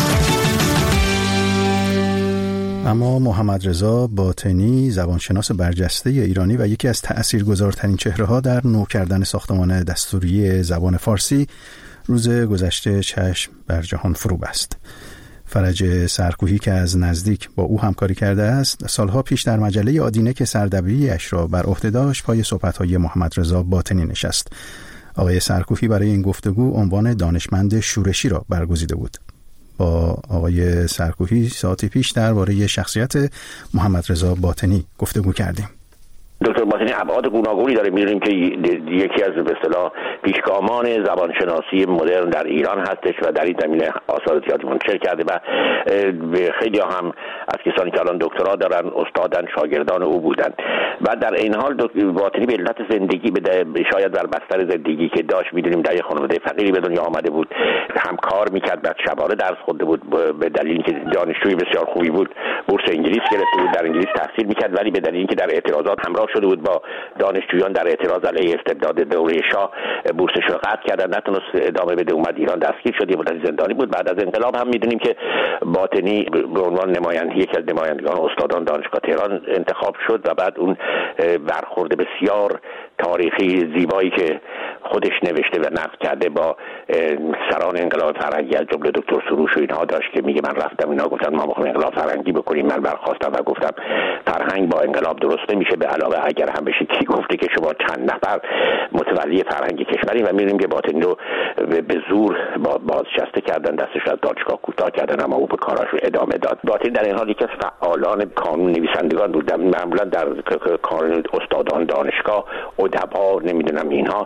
اما محمد رضا باطنی، زبانشناس برجسته ایرانی و یکی از تأثیرگذارترین چهره‌ها در نو کردن ساختمان دستوری زبان فارسی، روز گذشته چشم بر جهان فرو بست. فرج سرکوهی که از نزدیک با او همکاری کرده است، سالها پیش در مجله آدینه که سردبیری‌اش را بر عهده داشت پای صحبت‌های محمد رضا باطنی نشست. آقای سرکوهی برای این گفتگو عنوان دانشمند شورشی را برگزیده بود. با آقای سرکوهی ساعتی پیش درباره شخصیت محمد رضا باطنی گفتگو کردیم. دکتر باطنی ابعاد گوناگونی داره. می‌دونیم که یکی از به اصطلاح پیشگامان زبانشناسی مدرن در ایران هستش و در این زمینه آثار زیادی منتشر کرده و خیلی هم از کسانی که الان دکترا دارن استادان شاگردان او بودن و در این حال باطنی به علت زندگی به شاید در بستر زندگی که داشت، می‌دونیم در یک خانواده فقیری به دنیا آمده بود، هم کار می‌کرد، بعد شبانه درس خونده بود، به دلیل اینکه دانشجوی بسیار خوبی بود بورس انگلیس گرفته بود، در انگلیس تحصیل می‌کرد، ولی به دلیل اینکه در اعتراضات همراه شده بود با دانشجویان در اعتراض علیه استبداد دوره شاه، بورسش رو قطع کردن، نتونست ادامه بده، اومد ایران، دستگیر شد، یه مدت زندانی بود. بعد از انقلاب هم میدونیم که باطنی به عنوان نماینده یکی از نمایندگان استادان دانشگاه تهران انتخاب شد و بعد اون برخورد بسیار تاریخی زیبایی که خودش نوشته و نقد کرده با سران انقلاب فرهنگی از جمله دکتر سروش و اینها داشت که میگه من رفتم اینا گفتن ما میخوایم انقلاب فرهنگی بکنیم، من برخواستم و گفتم فرهنگ با انقلاب درست نمیشه، به علاوه اگر هم بشه کی گفته که شما چند نفر متولی فرهنگ کشوری. و میبینیم که باطنی رو به زور بازنشسته کردن، دستش از دانشگاه کوتاه کردن، اما او به کاراش ادامه داد. باطنی در این حال یکی از فعالان کانون نویسندگان بود، معمولا در کانون استادان دانشگاه، ادبا، نمیدونم اینها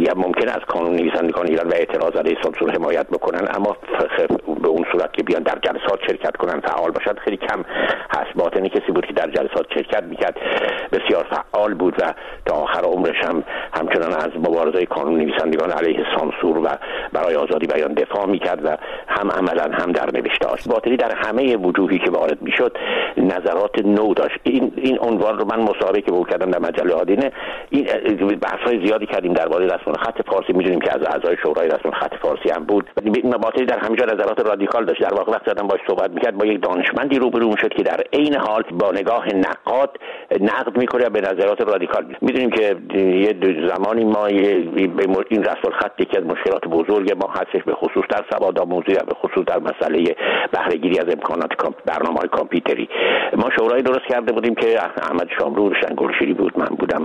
دیگر ممکن است کانون نویسندگان ایران و اعتراض علیه سانسور حمایت بکنن، اما به اون صورت که بیان در جلسات شرکت کنن، فعال باشن، خیلی کم هست. باطنی کسی بود که در جلسات شرکت میکرد، بسیار فعال بود و تا آخر عمرش هم همچنان از مبارزه کانون نویسندگان علیه سانسور و برای آزادی بیان دفاع میکرد و هم عملا هم در نوشته‌اش. باطنی در همه وجوهی که وارد میشد نظرات نو داشت. این این عنوان رو من مصاحبه که بود کردم در مجله آدینه، این بحث‌های زیادی کردیم درباره رسم خط فارسی. میدونیم که از اعضای شورای رسم خط فارسی هم بود. باطنی در همه جا نظرات رادیکال داشت. در واقع وقتی آدم باهاش صحبت میکرد با یک دانشمندی روبرو میشد که در عین حال با نگاه نقاد نقد میکنه به نظرات رادیکال. میدونیم که یه زمانی ما این رسم الخط یکی از مشکلات بزرگ ما هستش، به خصوص در سوادآموزی و به خصوص در مسئله بهره گیری از امکانات برنامه‌های کامپیوتری. ما شورای درست کرده بودیم که احمد شاملو، روشن گلشیری بود، من بودم.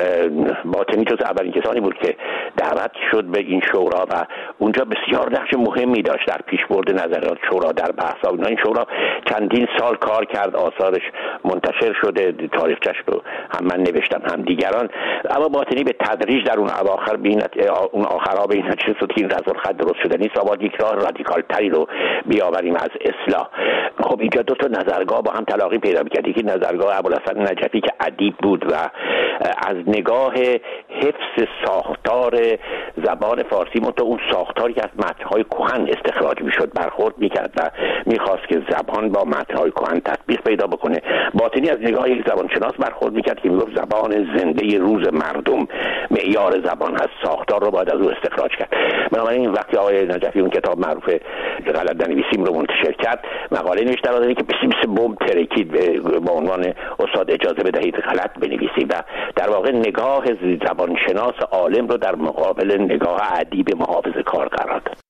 باطنی جز اولین کسانی بود که دعوت شد به این شورا و اونجا بسیار نقش مهمی داشت در پیشبرد نظرات شورا در بحث‌ها. این شورا چندین سال کار کرد، آثارش منتشر شده، تاریخچه‌اش رو هم من نوشتم هم دیگران. اما باطنی به تدریج در اون اواخر بینت اون آخرها به این چه شد که این رسم الخط درست شده نیست، آباد یک راه رادیکال تری رو بیاوریم از اصلاح. خب اینجا دو تا نظرگاه با هم تلاقی پیدا می‌کرد. یکی نظرگاه ابوالحسن نجفی که ادیب بود و از نگاه حفظ ساختار زبان فارسی، منتها اون ساختاری که از متن‌های کهن استخراج می‌شد برخورد می‌کرد و می‌خواست که زبان با متن‌های کهن تطبیق پیدا بکنه. باطنی از نگاه یک زبانشناس برخورد می‌کرد که می‌گفت زبان زنده روز مردم معیار زبان هست، ساختار رو باید از او استخراج کرد. بنابراین وقتی آقای نجفی اون کتاب معروف غلط ننویسیم رو منتشر کرد، مقاله نوشت در آن که بسیار بمب ترکید با عنوان استاد اجازه بدهید غلط بنویسی و در واقع نگاه زبانشناس عالم رو در مقابل نگاه ادیب محافظه‌کار قرار داد.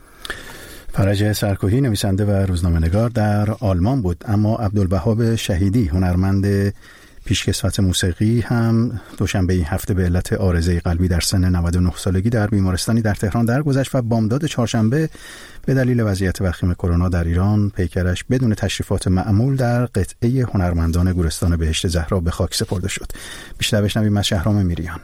فرج سرکوهی نویسنده و روزنامه‌نگار در آلمان بود، اما عبدالوهاب شهیدی هنرمند پیشکسوت موسیقی هم دوشنبه این هفته به علت عارضه قلبی در سن نود و نه سالگی در بیمارستانی در تهران درگذشت و بامداد چهارشنبه به دلیل وضعیت وخیم کرونا در ایران پیکرش بدون تشریفات معمول در قطعه هنرمندان گورستان بهشت زهرا به خاک سپرده شد. بیشتر بشنویم از شهرام میریان.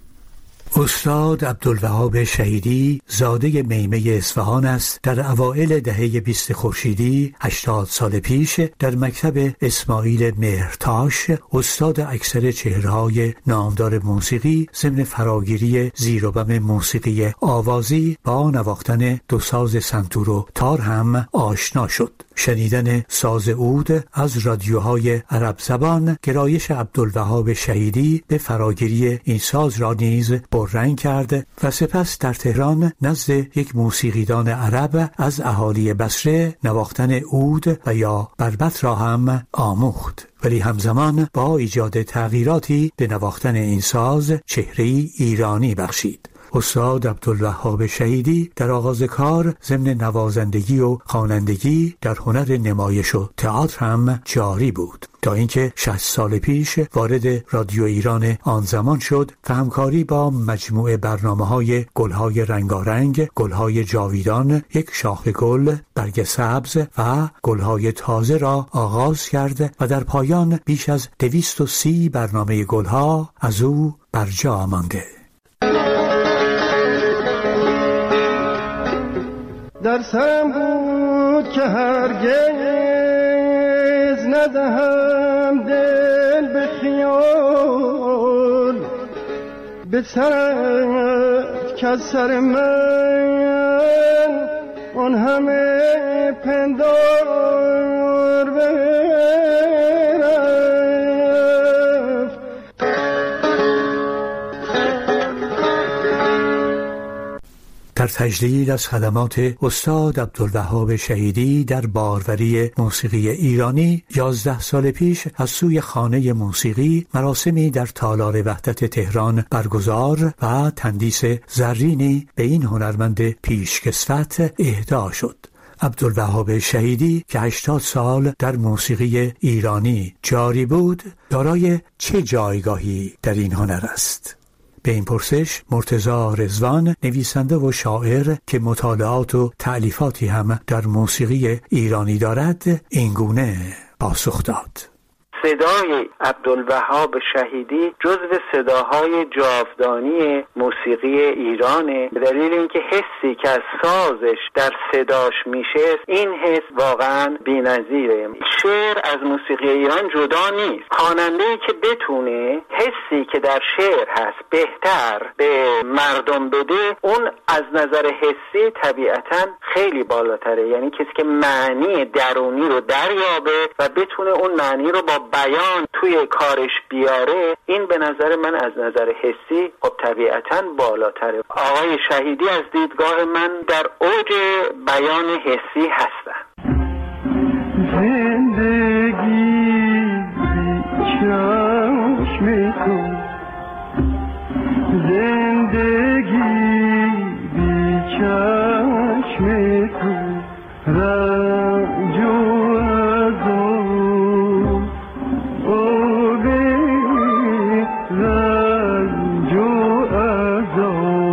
استاد عبدالوهاب شهیدی زاده میمه اصفهان است. در اوائل دهه بیست خورشیدی هشتاد سال پیش در مکتب اسماعیل مهرتاش استاد اکثر چهره‌های نامدار موسیقی ضمن فراگیری زیر و بم موسیقی آوازی با نواختن دو ساز سنتور و تار هم آشنا شد. شنیدن ساز عود از رادیوهای عرب زبان گرایش عبدالوهاب شهیدی به فراگیری این ساز را نیز رنگ کرد و سپس در تهران نزد یک موسیقیدان عرب از اهالی بصره نواختن عود و یا بربط را هم آموخت، ولی همزمان با ایجاد تغییراتی به نواختن این ساز چهره‌ای ایرانی بخشید. استاد عبدالوهاب شهیدی در آغاز کار ضمن نوازندگی و خوانندگی در هنر نمایش و تئاتر هم جاری بود تا اینکه شصت سال پیش وارد رادیو ایران آن زمان شد و همکاری با مجموعه برنامه‌های گل‌های رنگارنگ، گل‌های جاویدان، یک شاخه گل، برگ سبز و گل‌های تازه را آغاز کرد و در پایان بیش از دویست و سی برنامه گل‌ها از او برجا مانده. در سرم بود که هرگز ندهم دل به خیال، به سرت که از سر من آن همه پندار برفت. در تجدید از خدمات استاد عبدالوهاب شهیدی در باروری موسیقی ایرانی، یازده سال پیش از سوی خانه موسیقی مراسمی در تالار وحدت تهران برگزار و تندیس زرینی به این هنرمند پیشکسوت اهدا شد. عبدالوهاب شهیدی که هشتاد سال در موسیقی ایرانی جاری بود، دارای چه جایگاهی در این هنر است؟ به این پرسش مرتضی رضوان، نویسنده و شاعر که مطالعات و تألیفاتی هم در موسیقی ایرانی دارد، اینگونه پاسخ داد. صدای عبدالوهاب شهیدی جزو صداهای جاودانی موسیقی ایرانه، به دلیل اینکه حسی که از سازش در صداش میشه، این حس واقعا بی‌نظیره. شعر از موسیقی ایران جدا نیست. خواننده‌ای که بتونه حسی که در شعر هست بهتر به مردم بده، اون از نظر حسی طبیعتاً خیلی بالاتره. یعنی کسی که معنی درونی رو دریابه و بتونه اون معنی رو با بیان توی کارش بیاره، این به نظر من از نظر حسی خب طبیعتاً بالاتره. آقای شهیدی از دیدگاه من در اوج بیان حسی هستن. زندگی چشم تو، زندگی بی چشم تو، رنج و عذاب، آبی رنج و عذابی.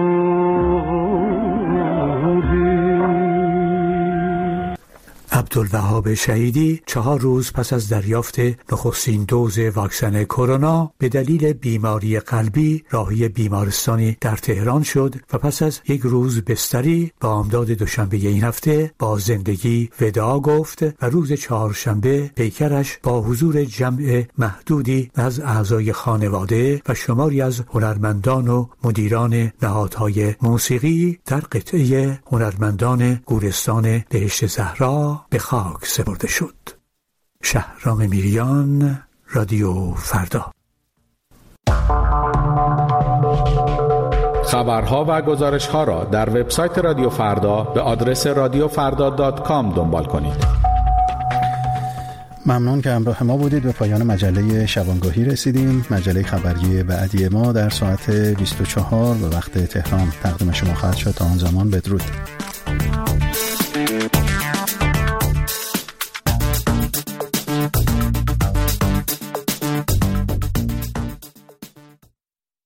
عبدالوهاب شهیدی چهار روز پس از دریافت نخستین دوز واکسن کرونا به دلیل بیماری قلبی راهی بیمارستانی در تهران شد و پس از یک روز بستری بامداد دوشنبه این هفته با زندگی وداع گفت و روز چهارشنبه پیکرش با حضور جمع محدودی از اعضای خانواده و شماری از هنرمندان و مدیران نهادهای موسیقی در قطعه هنرمندان گورستان بهشت زهرا به خاک سپرده شد. شهرام میریان، رادیو فردا. خبرها و گزارش‌ها را در وبسایت رادیو فردا به آدرس رادیو فردا دات کام دنبال کنید. ممنون که همراه ما بودید. به پایان مجله شبانگاهی رسیدیم. مجله خبری بعدی ما در ساعت بیست و چهار به وقت تهران تقدیم شما خواهد شد. تا آن زمان بدرود.